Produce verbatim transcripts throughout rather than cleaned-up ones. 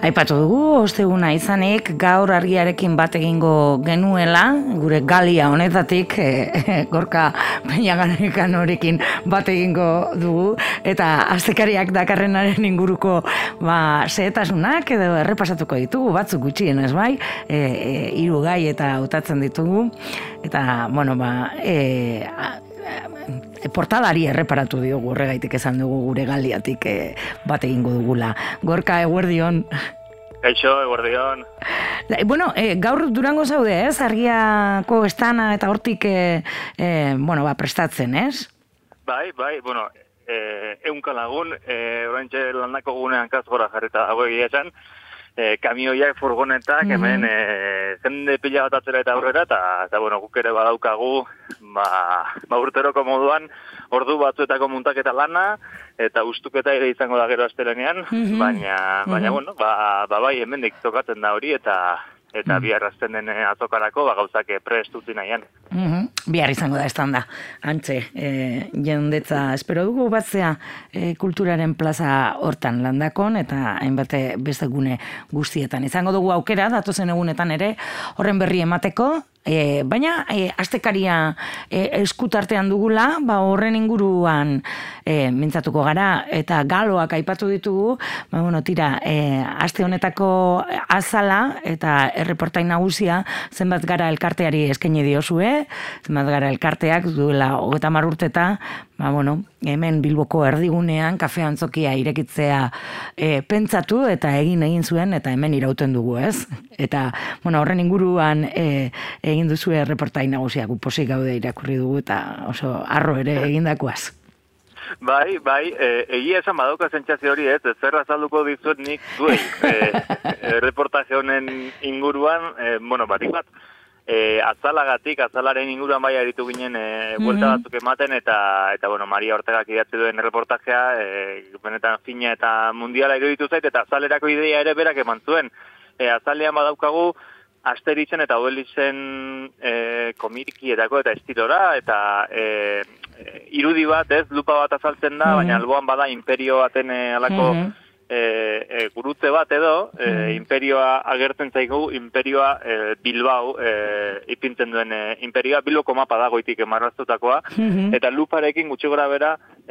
Aipatu dugu, osteguna izanik, gaur argiarekin bat egingo genuela, gure galia honetatik, e, Gorka Peñagarekan horekin bat egingo dugu, eta astekariak dakarrenaren inguruko ba, zehetasunak edo errepasatuko ditugu, batzuk gutxienez bai, e, e, hiru gai eta hautatzen ditugu, eta, bueno, ba, e, portalari erreparatu diogu horregaitik esan dugu gure galiatik e, bat egingo dugula. Gorka, eguerdion. Kaixo, eguerdion. Bueno, e, gaur Durango zaude, ez? Argiako estana eta hortik e, e, bueno, ba, prestatzen, ez? Bai, bai, bueno, e, eunka lagun, e, orantxe landako gunean kazgora jarrita dago egia esan, e, kamioiak, furgonetak, mm-hmm. hemen e, jende pila bat atzera eta aurrera, eta, eta bueno, guk ere badaukagu, ba, ba urteroko moduan, ordu batzuetako muntaketa lana, eta ustuketa ere izango da gero astelenean, mm-hmm. baina, baina, mm-hmm. bueno, ba, ba bai, hemendik tokatzen da hori, eta eta mm-hmm. bihar azten den azokarako, ba gauzak prest utzi nahian. Mm-hmm. Bihar izango da estanda, antxe, e, jendetza espero dugu batzea e, kulturaren plaza hortan landakon, eta hainbate beste gune guztietan. Izango dugu aukera, datozen egunetan ere, horren berri emateko, E, baina e, astekaria e, eskutartean dugula, ba, horren inguruan e, mintzatuko gara, eta galoak aipatu ditugu, ba, bueno, tira, e, aste honetako azala eta erreportain nagusia zenbat gara elkarteari eskaini diozue, zenbat gara elkarteak duela hogeita hamar urteta, ba, bueno, hemen Bilboko erdigunean kafe antzokia irekitzea e, pentsatu eta egin egin zuen, eta hemen irauten dugu, ez? Eta, bueno, horren inguruan e, egin duzue reportain nagusiak posik gaude irakurri dugu, eta oso arro ere egindakoaz. Bai, bai, e, egia esan badauka sentsazio hori, ez, zer azalduko dizuet nik duei. E, e, reportaje honen inguruan, e, bueno, batik bat, E, azalagatik, azalaren inguruan bai aritu ginen e, buelta batzuk ematen, eta, eta bueno, Maria Ortegak idatzi duen reportajea, e, benetan fina eta mundiala iruditu zait, eta azalerako ideia ere berak eman zuen. E, azalean badaukagu, Asteritzen eta Obelixen e, komikietako eta estilora, eta e, e, irudi bat, ez, lupa bat azaltzen da, mm-hmm. baina alboan bada imperio baten e, alako... Mm-hmm. E, e, gurutze bat edo, e, mm. imperioa agertzen zaigu, imperioa e, Bilbao e, ipintzen duen e, imperioa, Bilboko mapa dagoitik emarraztutakoa, mm-hmm. eta luparekin gutxi gora bera,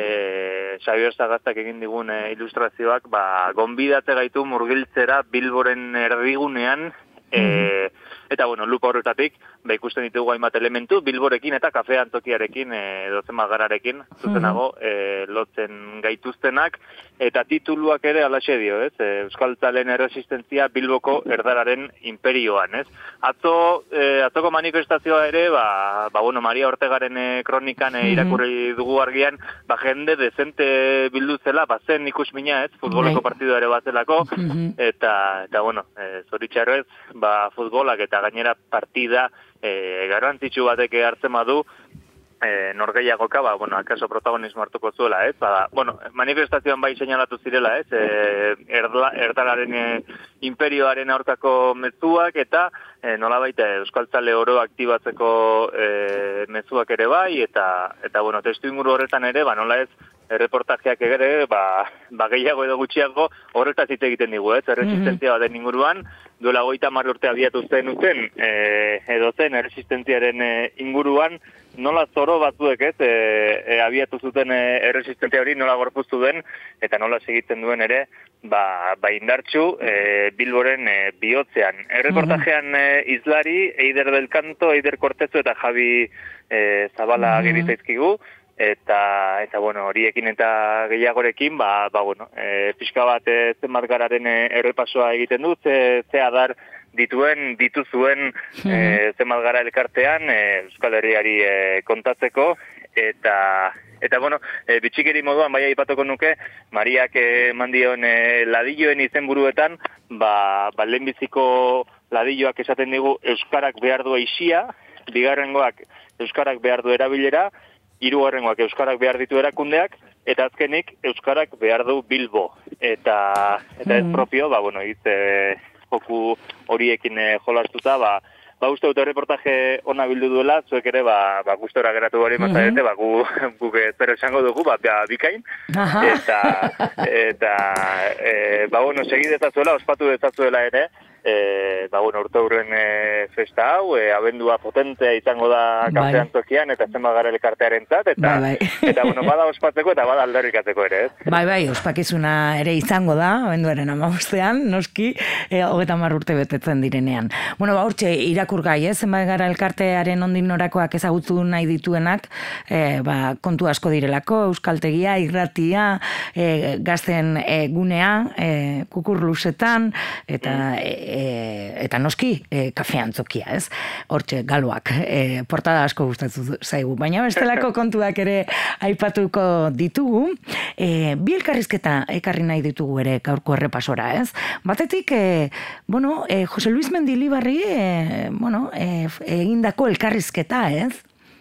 e, Xabier Sagaztak egin digun e, ilustrazioak, ba, gonbidatze gaitu murgiltzera Bilboren erdigunean, mm-hmm. e, eta bueno, lupa horretatik, ba, ikusten ditugu hainbat elementu, Bilborekin eta kafe antzokiarekin, e, dozen magararekin, zuzenago, e, lotzen gaituztenak, eta tituluak ere alaxe dio, ez? E, Euskaltzalen erresistentzia Bilboko erdararen imperioan, ez? Atzo, e, atzoko manifestazioa ere, ba, ba bueno, Maria Ortegaren e, kronikan e, irakurri dugu argian, ba, jende dezente bildu zela, ba, zen ikusmina, ez? Futboleko partidua ere batzelako, eta, eta bueno, e, zoritxarrez, ba, futbolak eta gainera partida e, garrantzitsu batek hartzen badu, e, norgeiagoka, ba, bueno, akaso protagonismo hartuko zuela, ez? Ba, bueno, manifestazioan bai seinalatu zirela, ez? E, erdla, erdararen e, imperioaren aurkako mezuak, eta e, nola baita Euskaltzale oro aktibatzeko e, mezuak ere bai, eta, eta bueno, testu inguru horretan ere, ba, nola ez, erreportajeak ere, ba, ba gehiago edo gutxiago horretaz hitz egiten digu, ez? Erresistentzia baten inguruan, duela goita hamar urte abiatu zen uten, e, edo zen erresistentziaren e, inguruan, nola zoro batzuek, ez, e, e, abiatu zuten e, erresistentzia hori, nola gorpuztu den, eta nola segitzen duen ere, ba, ba indartxu e, Bilboren e, bihotzean. Erreportajean e, izlari, Eider del Canto, Eider Kortezu eta Javi e, Zabala mm-hmm. gerizaizkigu, eta eta bueno, horiekin eta gehiagorekin, ba, ba bueno, e, pixka bat e, zenbat gararen e, errepasoa egiten dut, ze, ze adar dituen, dituzuen e, zenbat gara elkartean, e, Euskal Herriari e, kontatzeko, eta eta bueno, e, bitxikeri moduan bai aipatuko nuke, Mariak eman dion e, ladilloen izenburuetan, ba, ba lehenbiziko ladilloak esaten digu euskarak behar du eixia, bigarrengoak euskarak behar du erabilera, hirugarrengoak euskarak behar ditu erakundeak, eta azkenik euskarak behar du Bilbo. Eta eta ez propio, ba bueno, hitz e, joku horiekin e, jolastuta, ba ba, uste dute reportaje ona bildu duela, zuek ere, ba, ba gustora geratu hori mazarete, ba, gu, guk zer esango dugu, ba, ba bikain, eta, eta, e, ba, bueno, segidezazuela, ospatu dezazuela ere, E, ba, bueno, urte hurren e, festa hau, e, abendua potentea izango da kafean tokian, eta zenba gara elkartearen zat, eta, bai, bai. eta bueno, bada ospatzeko eta bada aldarrikatzeko ere, ez? Bai, bai, ospakizuna ere izango da, abenduaren amabostean, noski, e, hogeta mar urte betetzen direnean. Bueno, ba, hortxe, irakur gai, ez? Zenba gara elkartearen ondin norakoak ezagutu nahi dituenak, e, ba, kontu asko direlako, euskaltegia, irratia, e, gazten e, gunea, e, kukurlusetan, eta... Mm. E, eta noski e, kafean zokia, ez? Hortxe, galoak, e, portada asko gustatu zaigu, baina bestelako kontuak ere aipatuko ditugu. E, bi elkarrizketa ekarri nahi ditugu ere gaurko errepasora, ez? Batetik, e, bueno, e, Jose Luis Mendilibarri, e, bueno, e, egindako elkarrizketa, ez?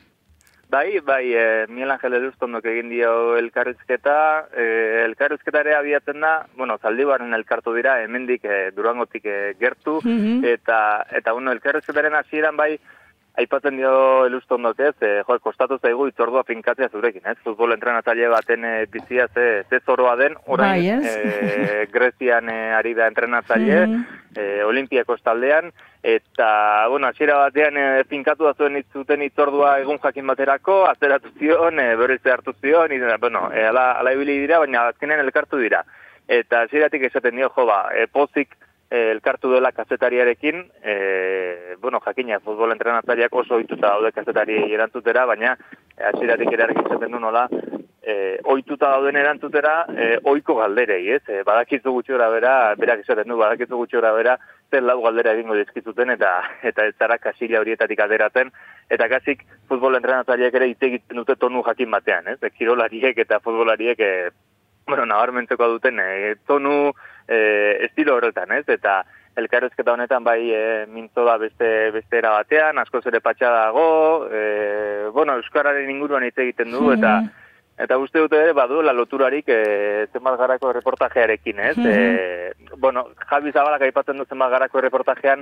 Bai, bai, e, Miguel Ángel Elustondok egin dio elkarrizketa, e, elkarrizketa ere abiatzen da, bueno, Zaldibarren elkartu dira, hemendik e, Durangotik e, gertu, mm-hmm. eta, eta bueno, elkarrizketaren hasieran bai, aipatzen dio Elustondok ez, e, jo, kostatu zaigu itzordua finkatzea zurekin, ez? Futbol entrenatzaile baten e, bizia ze, ze zoroa den, orain bai, e, Grezian e, ari da entrenatzaile, mm-hmm. e, Olimpiakos taldean, eta, bueno, hasiera batean e, finkatu da zuen itzuten itzordua egun jakin baterako, azeratu zion, e, berriz hartu zion, e, bueno, e, ala, ala ibili dira, baina azkenean elkartu dira. Eta hasieratik esaten dio, jo, ba, e, pozik e, elkartu dela kazetariarekin, e, bueno, jakina, futbol entrenatzaileak oso ohituta daude kazetari erantzutera, baina hasieratik ere argi esaten du nola, E, ohituta dauden erantzutera, e, ohiko galderei, ez? E, badakizu gutxi gora bera, berak esaten du, badakizu gutxi gora bera, zer lau galdera egingo dizkizuten, eta eta ez zara kasila horietatik ateratzen, eta kasik futbol entrenatzaileak ere hitz egiten dute tonu jakin batean, ez? E, kirolariek eta futbolariek, e, bueno, nabarmentzeko duten, e, tonu e, estilo horretan, ez? Eta elkarrezketa honetan bai e, mintzo da beste, beste era batean, askoz ere patxa dago, e, bueno, euskararen inguruan hitz egiten du, eta Eta uste dute ere, baduela loturarik e, zenbat garako reportajearekin, ez? Mm-hmm. E, bueno, Javi Zabalak aipatzen du zenbat garako reportajean,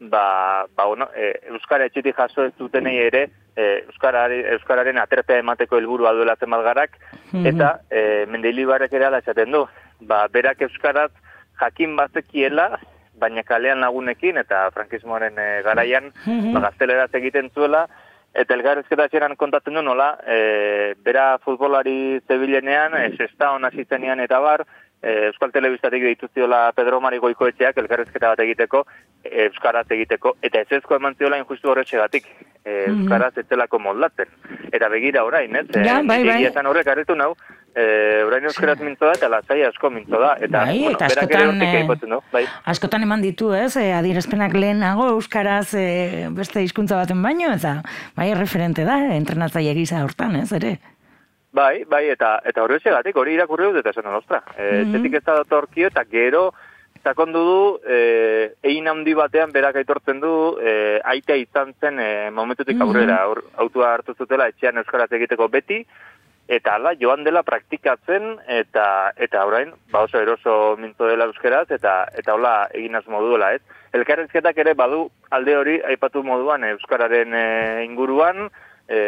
ba, ba bueno, e, Euskara etxetik jaso ez dutenei ere, e, Euskarari, Euskararen aterpea emateko helburua duela zenbat garak, mm-hmm. eta e, Mendilibarrek ere ala esaten du, ba, berak Euskaraz jakin bazekiela, baina kalean lagunekin, eta frankismoaren e, garaian, mm-hmm. ba, gazteleraz egiten zuela, eta elkarrezketa etxeran kontatzen du nola, e, bera futbolari zebilenean, e, sexta hona zitzenean eta bar, e, Euskal Telebistatik dituziola Pedro Mari Goikoetxeak elkarrezketa bat egiteko, e, Euskaraz egiteko, eta ez ezko eman ziola injustu horretxegatik, e, Euskaraz ez zelako moldatzen. Eta begira orain, ez? Ja, bai, bai. Egietan horrek arretu nau, e, orain euskaraz mintzo da, eta lasai asko mintzo da. Eta, bai, bueno, eta askotan, e, no? bai. askotan eman ditu, ez? E, adierazpenak lehenago euskaraz e, beste hizkuntza baten baino, eta bai, referente da, e, entrenatzaile gisa hortan, ez, ere? Bai, bai, eta eta horretxegatik, hori irakurri dut eta esan ostra. E, mm-hmm. Zetik ez da datorkio, eta gero, sakondu du, e, egin handi batean berak aitortzen du, e, aitea izan zen e, momentutik aurrera, mm-hmm. autua hartu zutela etxean euskaraz egiteko beti, eta ala, joan dela praktikatzen, eta eta orain, ba oso eroso mintzo dela euskeraz, eta eta hola egin asmo duela, ez? Elkarrezketak ere badu alde hori aipatu moduan euskararen e, inguruan, e,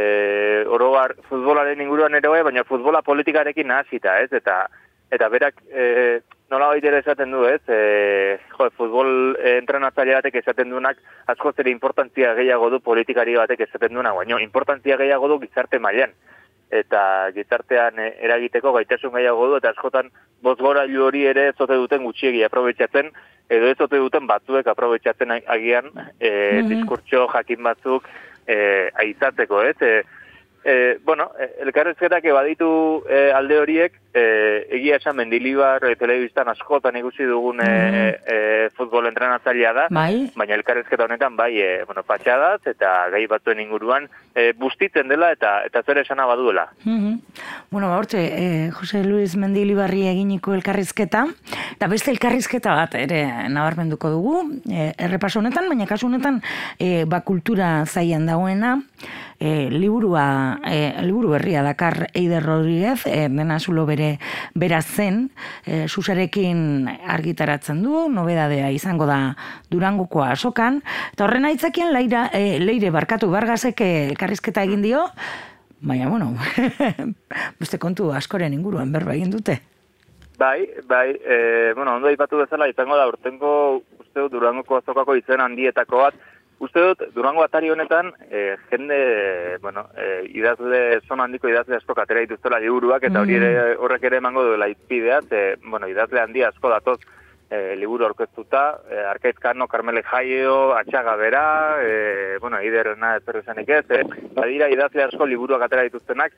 oroar futbolaren inguruan ere bai, baina futbola politikarekin hasita, ez? Eta eta berak e, nola baitere esaten du, ez? E, jo, futbol e, entrenatzaile batek esaten duenak askoz ere importantzia gehiago du politikari batek esaten duenak, baina importantzia gehiago du gizarte mailan. Eta gizartean eragiteko gaitasun gehiago du, eta askotan bozgorailu hori ere ez ote duten gutxiegi aprobetxatzen, edo ez ote duten batzuek aprobetxatzen agian e, mm-hmm. diskurtso jakin batzuk e, aizatzeko, ez? E, e, bueno, elkarrezketak baditu e, alde horiek, e, egia esan Mendilibar e, telebistan askotan ikusi dugun mm-hmm. e, e, futbol entrenatzailea da, bai. Baina elkarrezketa honetan bai, e, bueno, patxadaz eta gai batzuen inguruan e, bustitzen dela eta eta zer esana baduela. Mm-hmm. Bueno, ba, hortxe, e, Jose Luis Mendilibarri eginiko elkarrizketa, eta beste elkarrizketa bat ere nabarmenduko dugu, e, errepaso honetan, baina kasu honetan e, ba, kultura zaian dagoena, e, liburua, e, liburu berria dakar Eider Rodriguez, e, dena zulo bere beraz zen, e, Susarekin argitaratzen du, nobedadea izango da Durangoko azokan, eta horren aitzakian Leira, e, Leire Barkatu Bargasek elkarrizketa egin dio, baina, bueno, beste kontu askoren inguruan berba egin dute. Bai, bai, e, bueno, ondo aipatu bezala izango da, urtengo, uste dut, Durangoko azokako izen handietako bat. Uste dut, Durango atari honetan, e, jende, bueno, e, idazle, zona handiko idazle asko atera dituztela liburuak, eta hori ere, horrek ere emango duela izpidea, e, bueno, idazle handia asko datoz e, liburu aurkeztuta, e, Arkaiz Kano, Carmele Jaio, Atxaga Bera, e, bueno, Eiderrena ez zerrezanik ez, e, badira idazle asko liburuak atera dituztenak,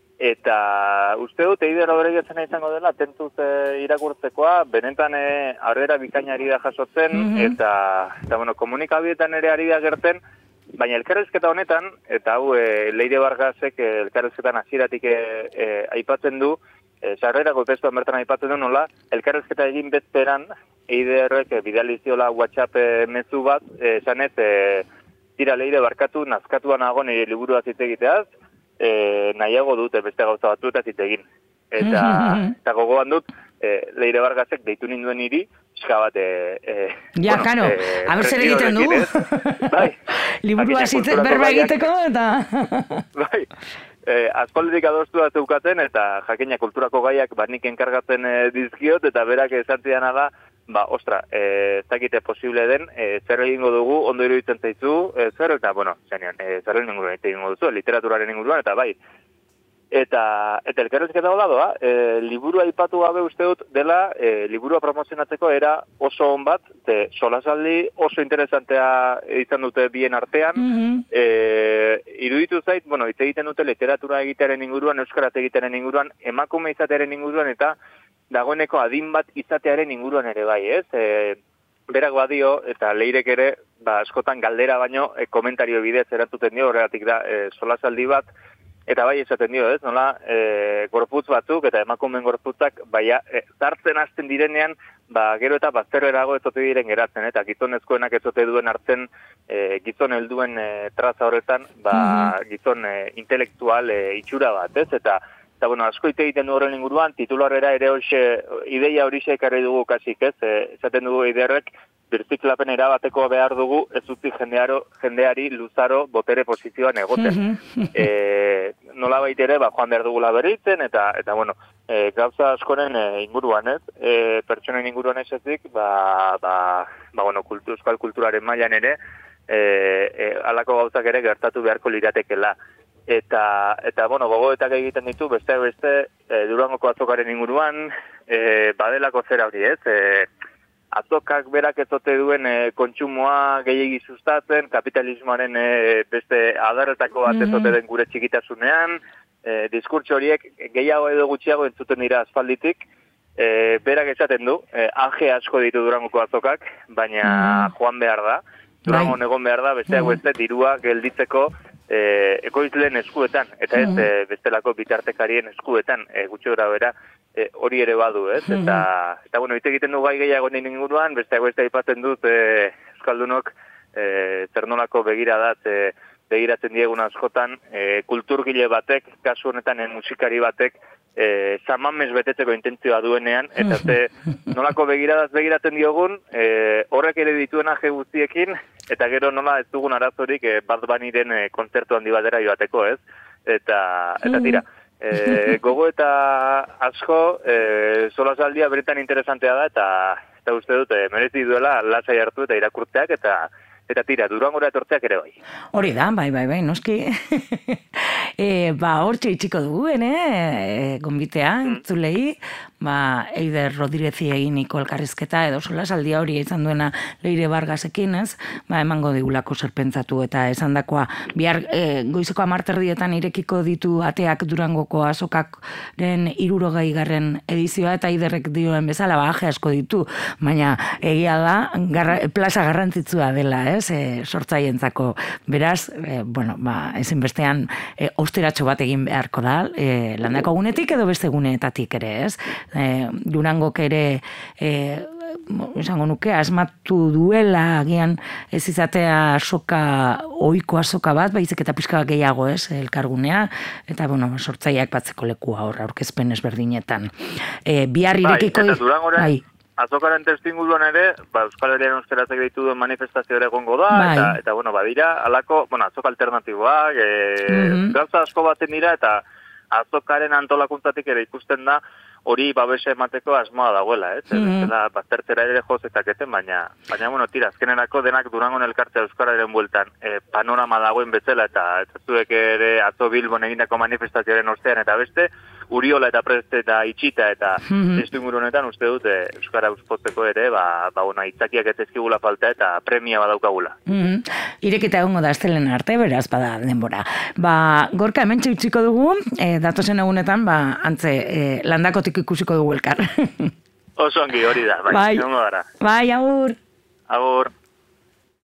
eta uste dut Eider Rodriguezena izango dela, tentuz e, irakurtzekoa, benetan e, aurrera bikainari da jasotzen, mm-hmm. eta, eta bueno, komunikabietan ere ari da gerten, baina elkarrezketa honetan, eta hau e, Leire Bargasek e, elkarrezketan hasieratik e, e, aipatzen du, e, sarrerako testuan bertan aipatzen du nola, elkarrezketa egin bezperan, Eiderrek e, bidaliziola WhatsApp e, mezu bat, esan ez, e, tira Leire Barkatu, nazkatuan nago nire liburua hitz egiteaz, E, nahiago dute beste gauza batu eta zitegin. Eta, eta gogoan dut, e, Leire Bargasek deitu ninduen hiri, eska bat... E, e, ja, bueno, kano, e, haber zer egiten du. Bai. Liburua zitzen berba egiteko, eta... bai. E, Azkoldetik adostu da zeukaten, eta jakina kulturako gaiak banik enkargatzen e, dizkiot, eta berak esantziana da, ba, ostra, e, ez dakite posible den, e, zer egingo dugu, ondo iruditzen zaizu, e, zer, eta, bueno, zenean, e, zer inguruan egingo duzu, literaturaren inguruan, eta bai. Eta, eta elkarrezketa hola doa, e, liburua aipatu gabe uste dut dela, e, liburua promozionatzeko era oso on bat, te, solasaldi oso interesantea izan dute bien artean, mm-hmm. e, iruditu zait, bueno, hitz egiten dute literatura egitearen inguruan, euskaraz egitearen inguruan, emakume izatearen inguruan, eta dagoeneko adin bat izatearen inguruan ere bai, ez? E, berak badio, eta Leirek ere, ba, askotan galdera baino, e, komentario bidez erantzuten dio, horregatik da, e, solasaldi bat, eta bai esaten dio, ez? Nola, e, gorputz batzuk, eta emakumeen gorputzak, baina, e, zartzen hasten direnean, ba, gero eta bazterrerago ezote diren geratzen, eta gizonezkoenak ezote duen hartzen, e, gizon helduen e, traza horretan, ba, mm-hmm. gizon e, intelektual e, itxura bat, ez? Eta, Eta, bueno, asko ite egiten du horren inguruan, titularrera ere hoxe, ideia hori ekarri dugu kasik, ez? E, esaten dugu Eiderrek, birziklapen erabateko behar dugu, ez utzi jendearo, jendeari luzaro botere posizioan egoten. e, nola baitere, ba, joan behar dugula berritzen, eta, eta bueno, e, gauza askoren e, inguruan, ez? E, pertsonen inguruan ez ezik, ba, ba, ba, bueno, kultu, euskal kulturaren mailan ere, e, e, alako gauzak ere gertatu beharko liratekela. Eta, eta bueno, gogoetak egiten ditu, beste beste, e, Durangoko azokaren inguruan, e, badelako zera hori ez, e, azokak berak ezote duen e, kontsumoa gehiegi sustatzen, kapitalismoaren e, beste adarretako bat ezote den gure txikitasunean, e, diskurtso horiek gehiago edo gutxiago entzuten dira aspalditik, e, berak esaten du, e, anje asko ditu Durangoko azokak, baina joan behar da, Durango egon behar da, besteak beste, dirua gelditzeko, E, ekoizleen eskuetan, eta ez e, bestelako bitartekarien eskuetan, e, gutxi gora bera, e, hori ere badu, ez? Eta, eta bueno, ite egiten du gai gehiago nien inguruan, besteak beste aipatzen dut, e, Euskaldunok, e, zer nolako begiradat, e, begiratzen diegun askotan, e, kulturgile batek, kasu honetan, e, musikari batek, e, zamamez betetzeko intentzioa duenean, eta ze nolako begiradaz begiratzen diogun, e, horrek ere dituen aje guztiekin, eta gero nola ez dugun arazorik e, Bad Bunnyren e, kontzertu handi batera joateko, ez? Eta, eta tira, e, gogo eta asko, e, solasaldia beretan interesantea da, eta, eta uste dut, e, merezi duela lasai hartu eta irakurtzeak, eta eta tira, Durangora etortzeak ere bai. Hori da, bai, bai, bai, noski. e, ba, hortxe itxiko duguen, eh? Gonbitea, entzulei, ba, Eider Rodriguezi eginiko elkarrizketa, edo solasaldia hori izan duena Leire Bargasekin, ez? Ba, emango digulako zerpentsatu eta esandakoa bihar e, goizeko hamarterdietan irekiko ditu ateak Durangoko azokaren hirurogei garren edizioa, eta Eiderrek dioen bezala, ba, aje asko ditu, baina egia da, garra, plaza garrantzitsua dela, ez? E, sortzaientzako. Beraz, e, bueno, ba, ezinbestean e, austeratxo bat egin beharko da, e, landako gunetik edo beste guneetatik ere, ez? E, Durangok ere e, esango nuke, asmatu duela, agian ez izatea soka, ohiko soka bat, baizik eta pixka gehiago, ez, elkargunea, eta, bueno, sortzaileak batzeko lekua hor, aurkezpen ezberdinetan. E, bihar irekiko... Bai, eta Durangoren, bai. Azokaren testuinguruan ere, ba, Euskal Herrian euskarazek deitu duen manifestazio ere egongo da, bai. eta, eta, bueno, badira, alako, bueno, azok alternatiboak, e, mm-hmm. gauza asko baten dira, eta azokaren antolakuntzatik ere ikusten da, hori babesa emateko asmoa dagoela, ez? Mm-hmm. Eta baztertzera ere jozetaketen, baina, baina, bueno, tira, azkenerako denak Durangon elkartzea Euskararen bueltan e, panorama dagoen bezala, eta eta zuek ere atzo Bilbon egindako manifestazioaren ostean, eta beste, Uriola eta Preste eta Itxita eta mm-hmm. testu inguru honetan uste dut e, Euskara uspotzeko ere, ba, ba bueno, itzakiak ez ezkigula falta eta premia badaukagula. Mm-hmm. Irekita egongo da astelen arte, beraz, bada denbora. Ba, Gorka, hemen txutsiko dugu, e, datozen egunetan, ba, antze, e, landakotik ikusiko dugu elkar. Oso ongi hori da, bai, bai, egongo gara. Bai, agur. Agur.